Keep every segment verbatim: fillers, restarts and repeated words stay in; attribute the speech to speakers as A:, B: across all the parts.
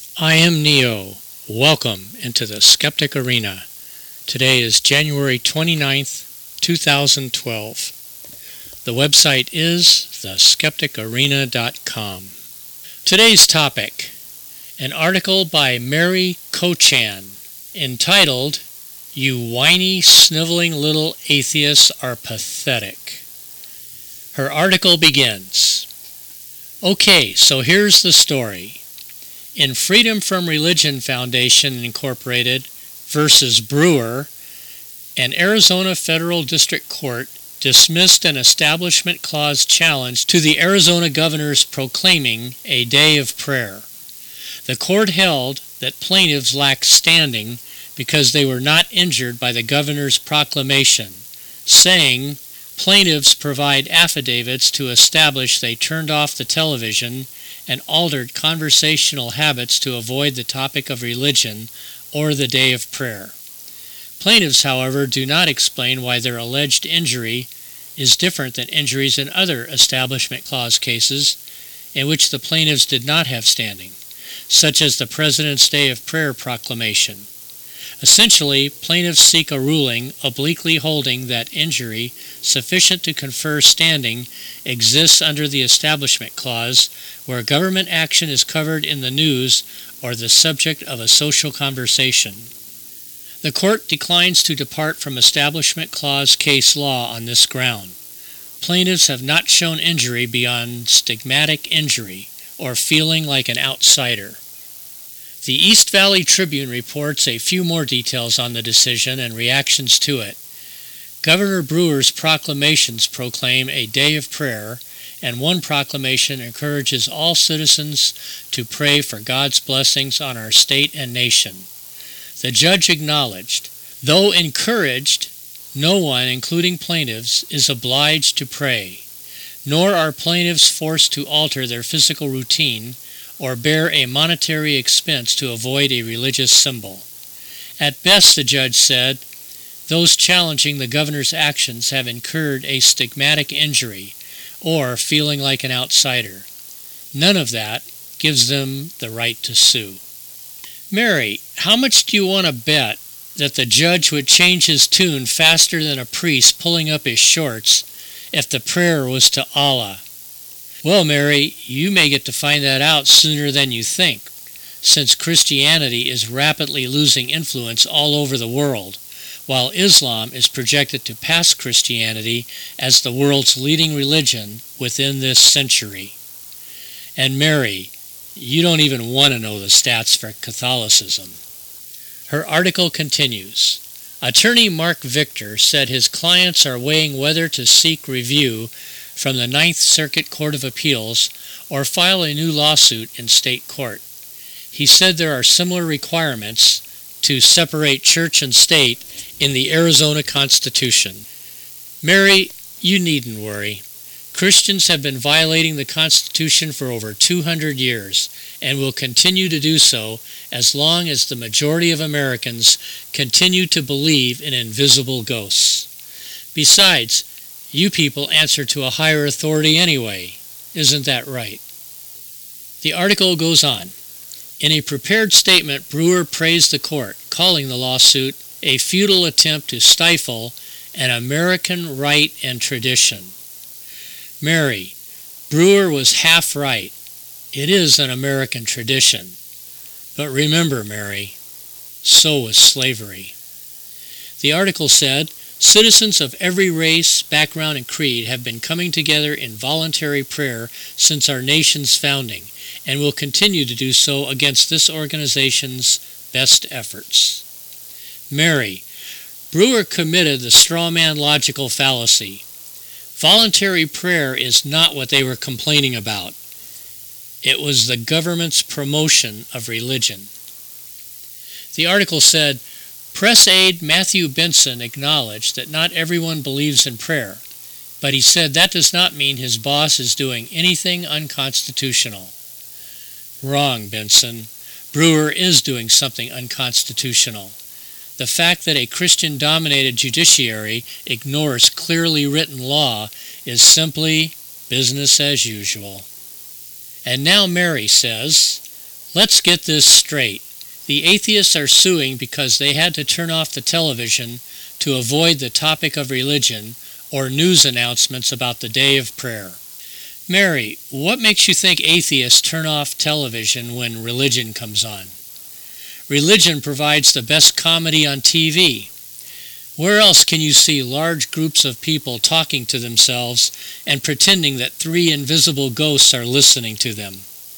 A: I am Neo. Welcome into the Skeptic Arena. Today is January twenty-ninth, two thousand twelve. The website is the skeptic arena dot com. Today's topic, an article by Mary Kochan entitled, "You Whiny, Sniveling Little Atheists Are Pathetic." Her article begins, "Okay, so here's the story. In Freedom from Religion Foundation, Incorporated versus Brewer, an Arizona Federal District Court dismissed an Establishment Clause challenge to the Arizona governor's proclaiming a day of prayer. The court held that plaintiffs lacked standing because they were not injured by the governor's proclamation, saying plaintiffs provide affidavits to establish they turned off the television and altered conversational habits to avoid the topic of religion or the day of prayer. Plaintiffs, however, do not explain why their alleged injury is different than injuries in other Establishment Clause cases in which the plaintiffs did not have standing, such as the President's Day of Prayer proclamation. Essentially, plaintiffs seek a ruling obliquely holding that injury sufficient to confer standing exists under the Establishment Clause, where government action is covered in the news or the subject of a social conversation. The court declines to depart from Establishment Clause case law on this ground. Plaintiffs have not shown injury beyond stigmatic injury or feeling like an outsider. The East Valley Tribune reports a few more details on the decision and reactions to it. Governor Brewer's proclamations proclaim a day of prayer, and one proclamation encourages all citizens to pray for God's blessings on our state and nation. The judge acknowledged, though encouraged, no one, including plaintiffs, is obliged to pray, nor are plaintiffs forced to alter their physical routine or bear a monetary expense to avoid a religious symbol. At best, the judge said, those challenging the governor's actions have incurred a stigmatic injury or feeling like an outsider. None of that gives them the right to sue. Mary, how much do you want to bet that the judge would change his tune faster than a priest pulling up his shorts if the prayer was to Allah? Well, Mary, you may get to find that out sooner than you think, since Christianity is rapidly losing influence all over the world, while Islam is projected to pass Christianity as the world's leading religion within this century. And Mary, you don't even want to know the stats for Catholicism." Her article continues. Attorney Mark Victor said his clients are weighing whether to seek review from the Ninth Circuit Court of Appeals or file a new lawsuit in state court. He said there are similar requirements to separate church and state in the Arizona Constitution. Mary, you needn't worry. Christians have been violating the Constitution for over two hundred years and will continue to do so as long as the majority of Americans continue to believe in invisible ghosts. Besides, you people answer to a higher authority anyway. Isn't that right? The article goes on. In a prepared statement, Brewer praised the court, calling the lawsuit a futile attempt to stifle an American right and tradition. Mary, Brewer was half right. It is an American tradition. But remember, Mary, so was slavery. The article said, citizens of every race, background, and creed have been coming together in voluntary prayer since our nation's founding, and will continue to do so against this organization's best efforts. Mary, Brewer committed the strawman logical fallacy. Voluntary prayer is not what they were complaining about. It was the government's promotion of religion. The article said, Press aide Matthew Benson acknowledged that not everyone believes in prayer, but he said that does not mean his boss is doing anything unconstitutional. Wrong, Benson. Brewer is doing something unconstitutional. The fact that a Christian-dominated judiciary ignores clearly written law is simply business as usual. And now Mary says, Let's get this straight. The atheists are suing because they had to turn off the television to avoid the topic of religion or news announcements about the day of prayer. Mary, what makes you think atheists turn off television when religion comes on? Religion provides the best comedy on T V. Where else can you see large groups of people talking to themselves and pretending that three invisible ghosts are listening to them?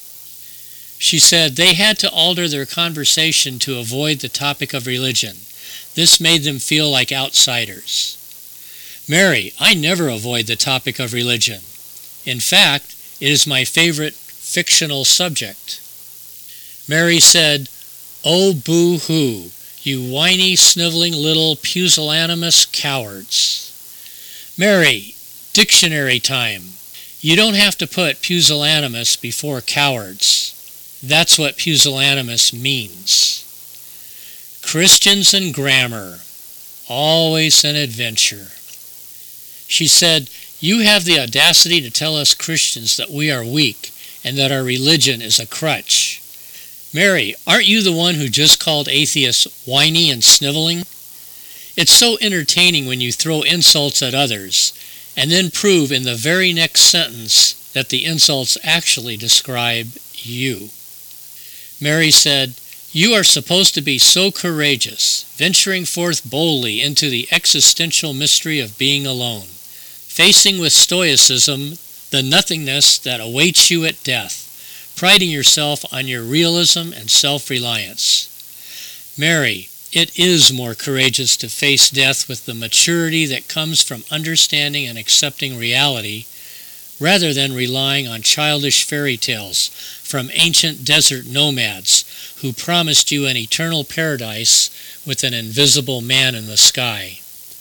A: She said they had to alter their conversation to avoid the topic of religion. This made them feel like outsiders. Mary, I never avoid the topic of religion. In fact, it is my favorite fictional subject. Mary said, "Oh, boo-hoo, you whiny, sniveling little pusillanimous cowards." Mary, dictionary time. You don't have to put pusillanimous before cowards. That's what pusillanimous means. Christians and grammar. Always an adventure. She said, "You have the audacity to tell us Christians that we are weak and that our religion is a crutch. Mary, aren't you the one who just called atheists whiny and sniveling? It's so entertaining when you throw insults at others and then prove in the very next sentence that the insults actually describe you." Mary said, "You are supposed to be so courageous, venturing forth boldly into the existential mystery of being alone, facing with stoicism the nothingness that awaits you at death, priding yourself on your realism and self-reliance." Mary, it is more courageous to face death with the maturity that comes from understanding and accepting reality, rather than relying on childish fairy tales from ancient desert nomads who promised you an eternal paradise with an invisible man in the sky.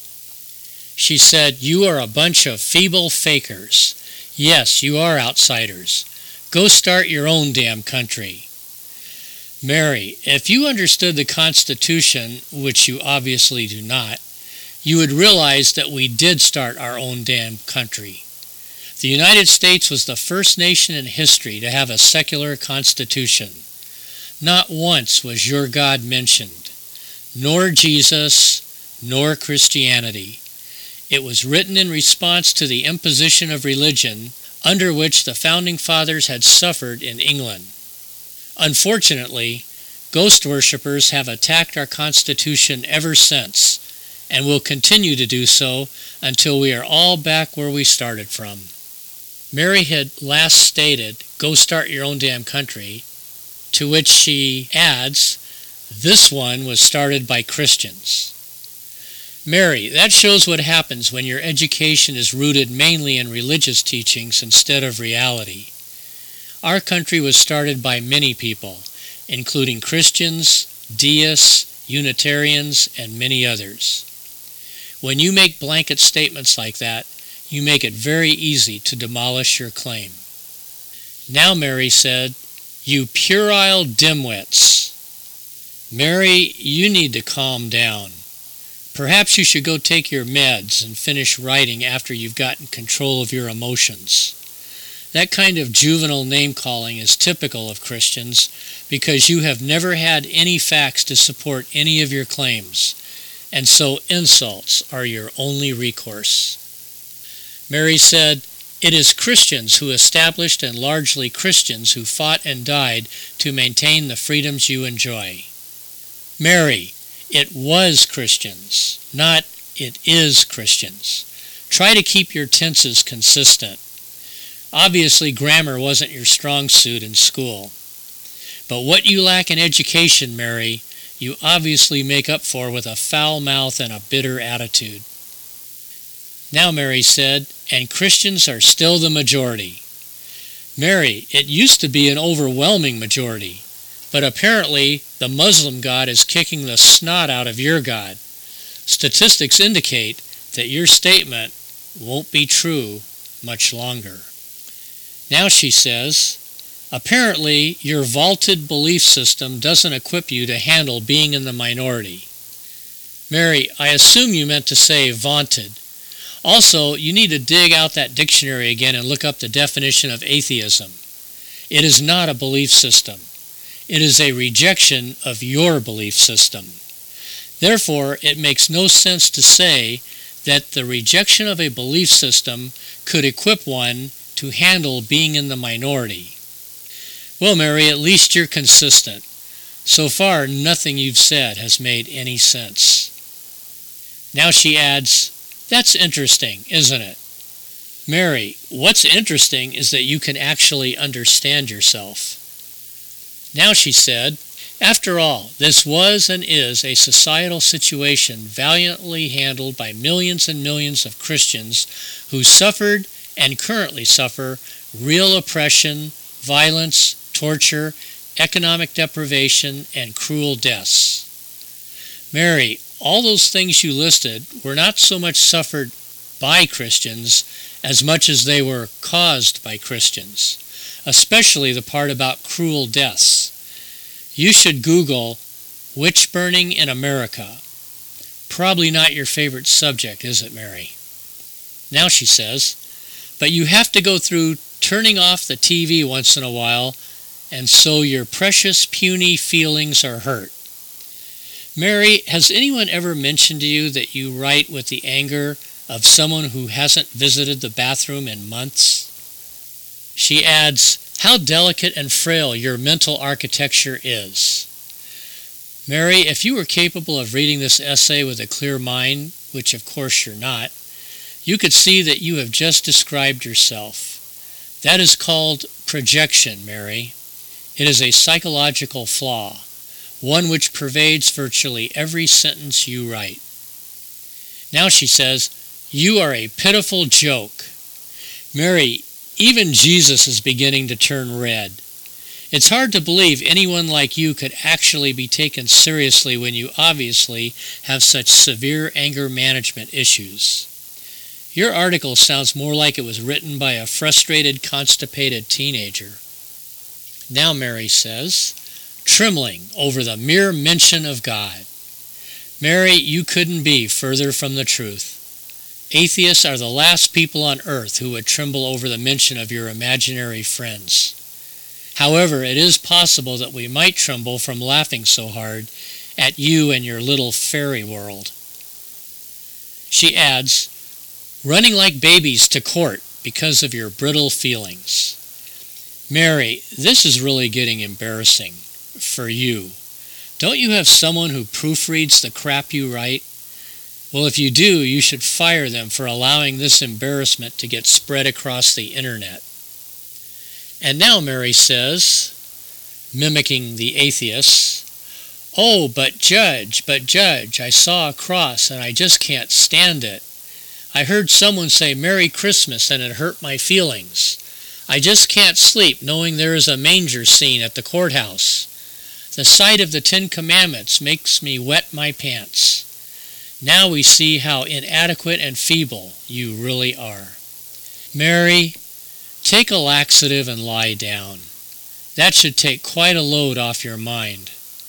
A: She said, "You are a bunch of feeble fakers. Yes, you are outsiders. Go start your own damn country." Mary, if you understood the Constitution, which you obviously do not, you would realize that we did start our own damn country. The United States was the first nation in history to have a secular constitution. Not once was your God mentioned, nor Jesus, nor Christianity. It was written in response to the imposition of religion under which the Founding Fathers had suffered in England. Unfortunately, ghost worshippers have attacked our Constitution ever since, and will continue to do so until we are all back where we started from. Mary had last stated, "Go start your own damn country," to which she adds, "This one was started by Christians." Mary, that shows what happens when your education is rooted mainly in religious teachings instead of reality. Our country was started by many people, including Christians, deists, Unitarians, and many others. When you make blanket statements like that, you make it very easy to demolish your claim. Now, Mary said, "You puerile dimwits." Mary, you need to calm down. Perhaps you should go take your meds and finish writing after you've gotten control of your emotions. That kind of juvenile name-calling is typical of Christians because you have never had any facts to support any of your claims, and so insults are your only recourse. Mary said, "It is Christians who established and largely Christians who fought and died to maintain the freedoms you enjoy." Mary, it was Christians, not it is Christians. Try to keep your tenses consistent. Obviously, grammar wasn't your strong suit in school. But what you lack in education, Mary, you obviously make up for with a foul mouth and a bitter attitude. Now, Mary said, "And Christians are still the majority." Mary, it used to be an overwhelming majority, but apparently the Muslim God is kicking the snot out of your God. Statistics indicate that your statement won't be true much longer. Now she says, "Apparently your vaulted belief system doesn't equip you to handle being in the minority." Mary, I assume you meant to say vaunted. Also, you need to dig out that dictionary again and look up the definition of atheism. It is not a belief system. It is a rejection of your belief system. Therefore, it makes no sense to say that the rejection of a belief system could equip one to handle being in the minority. Well, Mary, at least you're consistent. So far, nothing you've said has made any sense. Now she adds, that's interesting, isn't it? Mary, what's interesting is that you can actually understand yourself. Now she said, after all, this was and is a societal situation valiantly handled by millions and millions of Christians who suffered and currently suffer real oppression, violence, torture, economic deprivation, and cruel deaths. Mary, all those things you listed were not so much suffered by Christians as much as they were caused by Christians, especially the part about cruel deaths. You should Google witch burning in America. Probably not your favorite subject, is it, Mary? Now she says, but you have to go through turning off the T V once in a while, and so your precious puny feelings are hurt. Mary, has anyone ever mentioned to you that you write with the anger of someone who hasn't visited the bathroom in months? She adds, how delicate and frail your mental architecture is. Mary, if you were capable of reading this essay with a clear mind, which of course you're not, you could see that you have just described yourself. That is called projection, Mary. It is a psychological flaw, one which pervades virtually every sentence you write. Now she says, you are a pitiful joke. Mary, even Jesus is beginning to turn red. It's hard to believe anyone like you could actually be taken seriously when you obviously have such severe anger management issues. Your article sounds more like it was written by a frustrated, constipated teenager. Now Mary says, trembling over the mere mention of God. Mary, you couldn't be further from the truth. Atheists are the last people on earth who would tremble over the mention of your imaginary friends. However, it is possible that we might tremble from laughing so hard at you and your little fairy world. She adds, running like babies to court because of your brittle feelings. Mary, this is really getting embarrassing for you. Don't you have someone who proofreads the crap you write? Well, if you do, you should fire them for allowing this embarrassment to get spread across the internet. And now Mary says, mimicking the atheists, oh, but Judge, but Judge, I saw a cross and I just can't stand it. I heard someone say Merry Christmas and it hurt my feelings. I just can't sleep knowing there is a manger scene at the courthouse. The sight of the Ten Commandments makes me wet my pants. Now we see how inadequate and feeble you really are. Mary, take a laxative and lie down. That should take quite a load off your mind.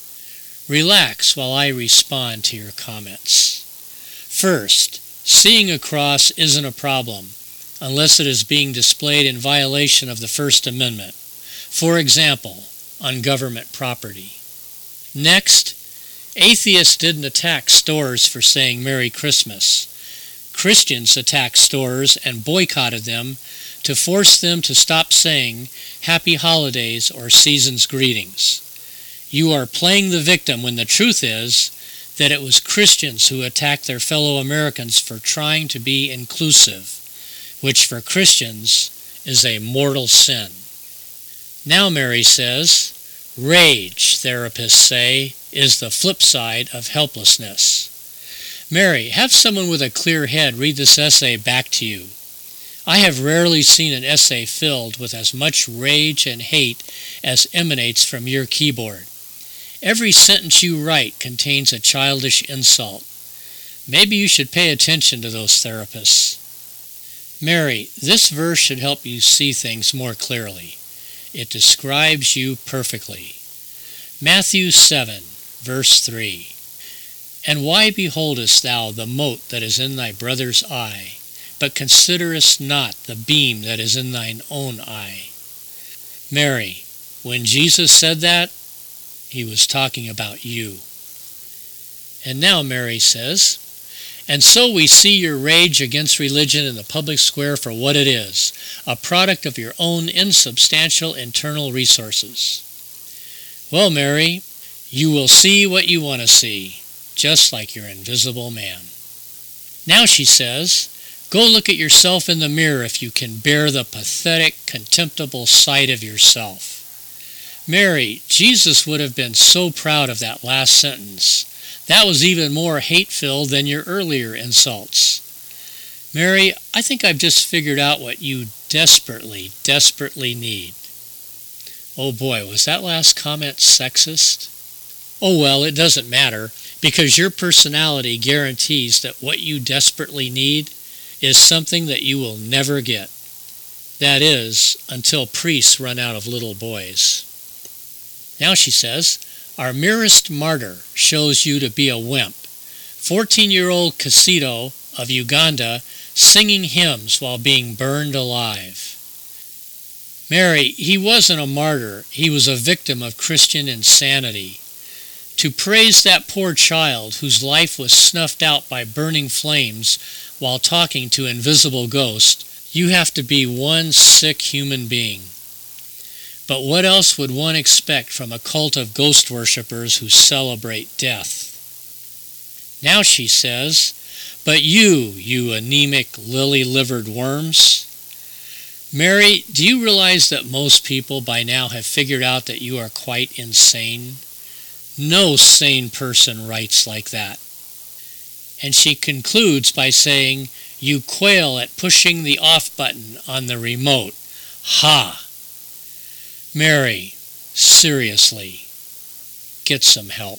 A: Relax while I respond to your comments. First, seeing a cross isn't a problem unless it is being displayed in violation of the First Amendment, for example, on government property. Next, atheists didn't attack stores for saying Merry Christmas. Christians attacked stores and boycotted them to force them to stop saying Happy Holidays or Season's Greetings. You are playing the victim when the truth is that it was Christians who attacked their fellow Americans for trying to be inclusive, which for Christians is a mortal sin. Now Mary says, rage, therapists say, is the flip side of helplessness. Mary, have someone with a clear head read this essay back to you. I have rarely seen an essay filled with as much rage and hate as emanates from your keyboard. Every sentence you write contains a childish insult. Maybe you should pay attention to those therapists. Mary, this verse should help you see things more clearly. It describes you perfectly. Matthew seven, verse three. And why beholdest thou the mote that is in thy brother's eye, but considerest not the beam that is in thine own eye? Mary, when Jesus said that, He was talking about you. And now Mary says, "And so we see your rage against religion in the public square for what it is, a product of your own insubstantial internal resources." Well, Mary, you will see what you want to see, just like your invisible man. Now she says, "Go look at yourself in the mirror if you can bear the pathetic, contemptible sight of yourself." Mary, Jesus would have been so proud of that last sentence. That was even more hate-filled than your earlier insults. Mary, I think I've just figured out what you desperately, desperately need. Oh boy, was that last comment sexist? Oh well, it doesn't matter, because your personality guarantees that what you desperately need is something that you will never get. That is, until priests run out of little boys. Now she says, "Our merest martyr shows you to be a wimp. fourteen-year-old Kizito of Uganda singing hymns while being burned alive." Mary, he wasn't a martyr. He was a victim of Christian insanity. To praise that poor child whose life was snuffed out by burning flames while talking to invisible ghosts, you have to be one sick human being. But what else would one expect from a cult of ghost worshippers who celebrate death? Now she says, "But you, you anemic, lily-livered worms." Mary, do you realize that most people by now have figured out that you are quite insane? No sane person writes like that. And she concludes by saying, "You quail at pushing the off button on the remote. Ha!" Mary, seriously, get some help.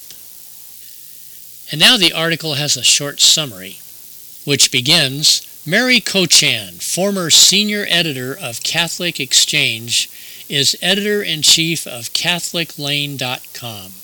A: And now the article has a short summary, which begins, "Mary Kochan, former senior editor of Catholic Exchange, is editor-in-chief of Catholic Lane dot com.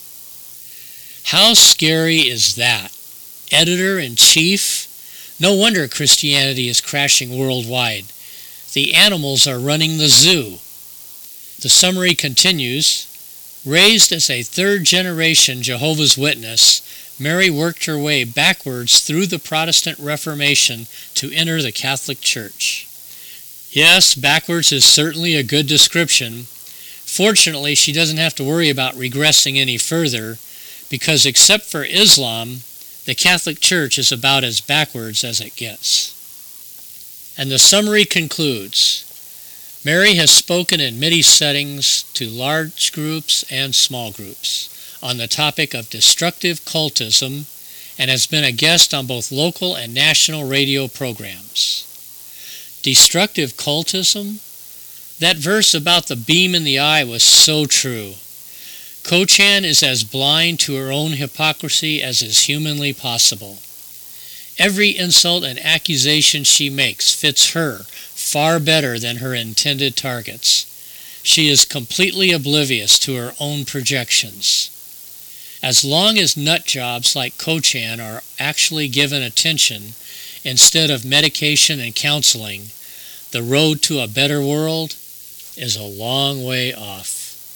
A: How scary is that? Editor-in-chief? No wonder Christianity is crashing worldwide. The animals are running the zoo. The summary continues, "Raised as a third-generation Jehovah's Witness, Mary worked her way backwards through the Protestant Reformation to enter the Catholic Church." Yes, backwards is certainly a good description. Fortunately, she doesn't have to worry about regressing any further, because except for Islam, the Catholic Church is about as backwards as it gets. And the summary concludes, "Mary has spoken in many settings to large groups and small groups on the topic of destructive cultism and has been a guest on both local and national radio programs." Destructive cultism? That verse about the beam in the eye was so true. Kochan is as blind to her own hypocrisy as is humanly possible. Every insult and accusation she makes fits her far better than her intended targets. She is completely oblivious to her own projections. As long as nut jobs like Kochan are actually given attention instead of medication and counseling, the road to a better world is a long way off.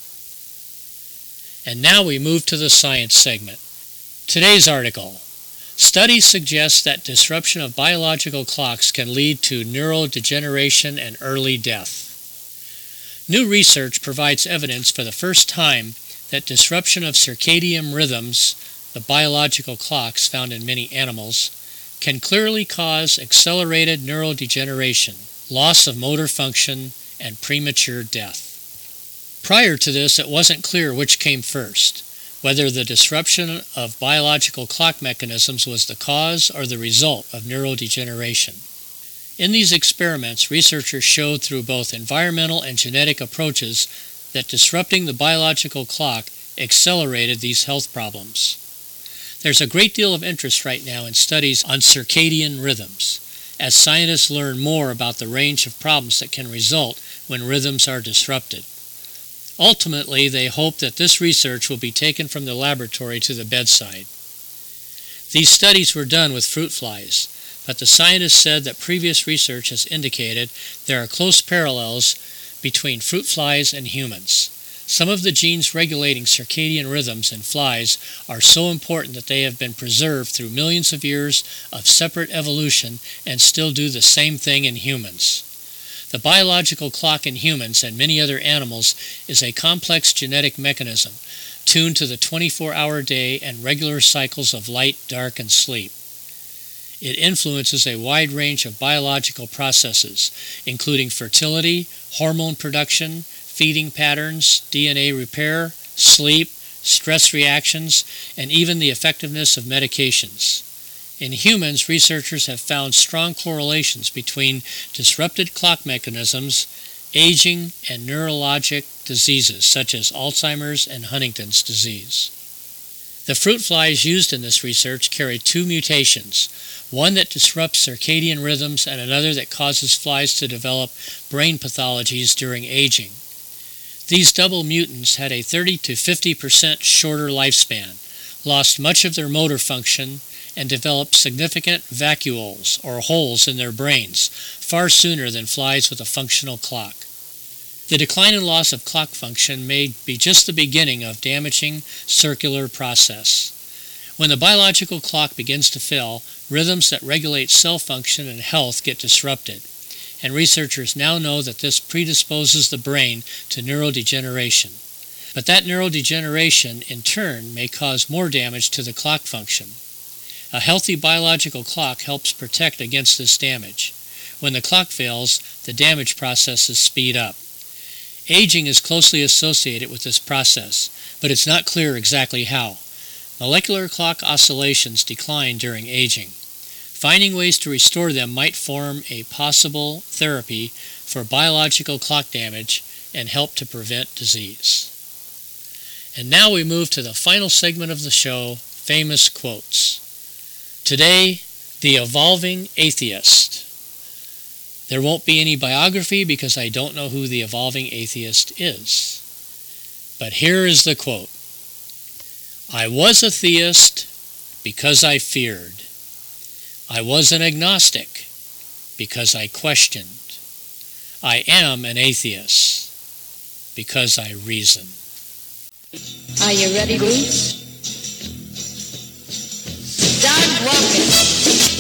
A: And now we move to the science segment. Today's article. Studies suggest that disruption of biological clocks can lead to neurodegeneration and early death. New research provides evidence for the first time that disruption of circadian rhythms, the biological clocks found in many animals, can clearly cause accelerated neurodegeneration, loss of motor function, and premature death. Prior to this, it wasn't clear which came first, whether the disruption of biological clock mechanisms was the cause or the result of neurodegeneration. In these experiments, researchers showed through both environmental and genetic approaches that disrupting the biological clock accelerated these health problems. There's a great deal of interest right now in studies on circadian rhythms, as scientists learn more about the range of problems that can result when rhythms are disrupted. Ultimately, they hope that this research will be taken from the laboratory to the bedside. These studies were done with fruit flies, but the scientists said that previous research has indicated there are close parallels between fruit flies and humans. Some of the genes regulating circadian rhythms in flies are so important that they have been preserved through millions of years of separate evolution and still do the same thing in humans. The biological clock in humans and many other animals is a complex genetic mechanism tuned to the twenty-four hour day and regular cycles of light, dark, and sleep. It influences a wide range of biological processes, including fertility, hormone production, feeding patterns, D N A repair, sleep, stress reactions, and even the effectiveness of medications. In humans, researchers have found strong correlations between disrupted clock mechanisms, aging, and neurologic diseases such as Alzheimer's and Huntington's disease. The fruit flies used in this research carry two mutations, one that disrupts circadian rhythms and another that causes flies to develop brain pathologies during aging. These double mutants had a thirty to fifty percent shorter lifespan, lost much of their motor function, and developed significant vacuoles, or holes in their brains, far sooner than flies with a functional clock. The decline and loss of clock function may be just the beginning of damaging circular process. When the biological clock begins to fail, rhythms that regulate cell function and health get disrupted, and researchers now know that this predisposes the brain to neurodegeneration. But that neurodegeneration, in turn, may cause more damage to the clock function. A healthy biological clock helps protect against this damage. When the clock fails, the damage processes speed up. Aging is closely associated with this process, but it's not clear exactly how. Molecular clock oscillations decline during aging. Finding ways to restore them might form a possible therapy for biological clock damage and help to prevent disease. And now we move to the final segment of the show, Famous Quotes. Today, The Evolving Atheist. There won't be any biography because I don't know who the evolving atheist is. But here is the quote. I was a theist because I feared. I was an agnostic because I questioned. I am an atheist because I reason.
B: Are you ready, Bruce? Start walking.